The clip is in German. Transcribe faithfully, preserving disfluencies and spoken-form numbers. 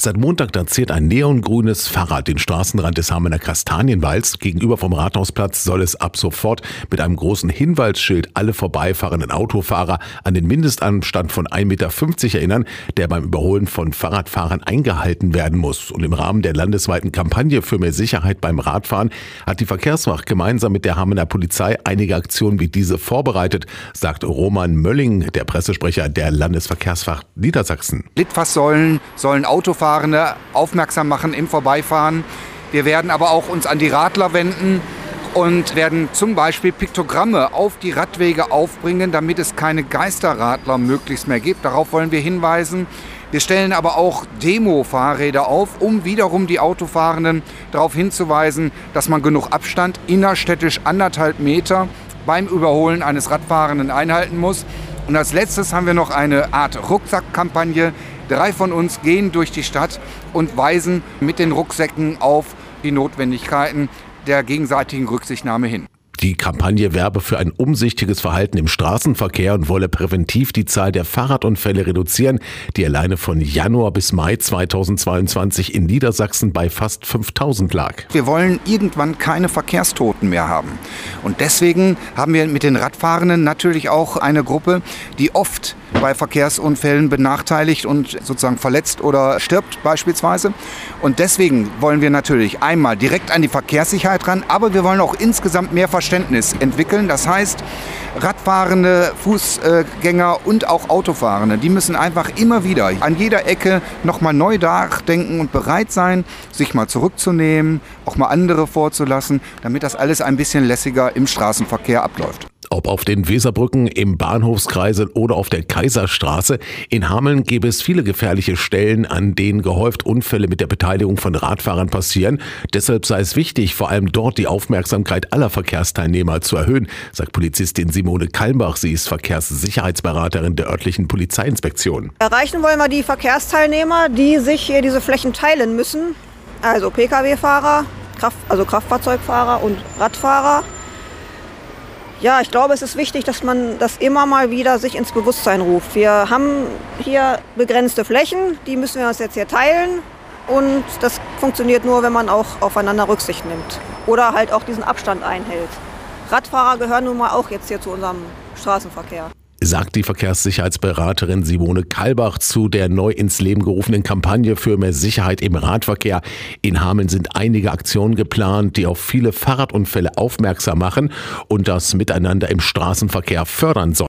Seit Montag da ziert ein neongrünes Fahrrad den Straßenrand des Hamelner Kastanienwalds. Gegenüber vom Rathausplatz soll es ab sofort mit einem großen Hinweisschild alle vorbeifahrenden Autofahrer an den Mindestanstand von ein Meter fünfzig erinnern, der beim Überholen von Fahrradfahrern eingehalten werden muss. Und im Rahmen der landesweiten Kampagne für mehr Sicherheit beim Radfahren hat die Verkehrswacht gemeinsam mit der Hamelner Polizei einige Aktionen wie diese vorbereitet, sagt Roman Mölling, der Pressesprecher der Landesverkehrswacht Niedersachsen. Litfaßsäulen sollen Autofahrende aufmerksam machen im Vorbeifahren. Wir werden aber auch uns an die Radler wenden und werden zum Beispiel Piktogramme auf die Radwege aufbringen, damit es keine Geisterradler möglichst mehr gibt. Darauf wollen wir hinweisen. Wir stellen aber auch Demo-Fahrräder auf, um wiederum die Autofahrenden darauf hinzuweisen, dass man genug Abstand, innerstädtisch anderthalb Meter, beim Überholen eines Radfahrenden einhalten muss. Und als letztes haben wir noch eine Art Rucksackkampagne. Drei von uns gehen durch die Stadt und weisen mit den Rucksäcken auf die Notwendigkeiten der gegenseitigen Rücksichtnahme hin. Die Kampagne werbe für ein umsichtiges Verhalten im Straßenverkehr und wolle präventiv die Zahl der Fahrradunfälle reduzieren, die alleine von Januar bis Mai zweitausendzweiundzwanzig in Niedersachsen bei fast fünftausend lag. Wir wollen irgendwann keine Verkehrstoten mehr haben. Und deswegen haben wir mit den Radfahrenden natürlich auch eine Gruppe, die oft bei Verkehrsunfällen benachteiligt und sozusagen verletzt oder stirbt beispielsweise. Und deswegen wollen wir natürlich einmal direkt an die Verkehrssicherheit ran, aber wir wollen auch insgesamt mehr Verständnis entwickeln. Das heißt, Radfahrende, Fußgänger und auch Autofahrende, die müssen einfach immer wieder an jeder Ecke nochmal neu nachdenken und bereit sein, sich mal zurückzunehmen, auch mal andere vorzulassen, damit das alles ein bisschen lässiger im Straßenverkehr abläuft. Ob auf den Weserbrücken, im Bahnhofskreisel oder auf der Kaiserstraße, in Hameln gäbe es viele gefährliche Stellen, an denen gehäuft Unfälle mit der Beteiligung von Radfahrern passieren. Deshalb sei es wichtig, vor allem dort die Aufmerksamkeit aller Verkehrsteilnehmer zu erhöhen, sagt Polizistin Simone Kalmbach. Sie ist Verkehrssicherheitsberaterin der örtlichen Polizeiinspektion. Erreichen wollen wir die Verkehrsteilnehmer, die sich hier diese Flächen teilen müssen. Also Pkw-Fahrer, Kraft, also Kraftfahrzeugfahrer und Radfahrer. Ja, ich glaube, es ist wichtig, dass man das immer mal wieder sich ins Bewusstsein ruft. Wir haben hier begrenzte Flächen, die müssen wir uns jetzt hier teilen. Und das funktioniert nur, wenn man auch aufeinander Rücksicht nimmt. Oder halt auch diesen Abstand einhält. Radfahrer gehören nun mal auch jetzt hier zu unserem Straßenverkehr. Sagt die Verkehrssicherheitsberaterin Simone Kalmbach zu der neu ins Leben gerufenen Kampagne für mehr Sicherheit im Radverkehr. In Hameln sind einige Aktionen geplant, die auf viele Fahrradunfälle aufmerksam machen und das Miteinander im Straßenverkehr fördern sollen.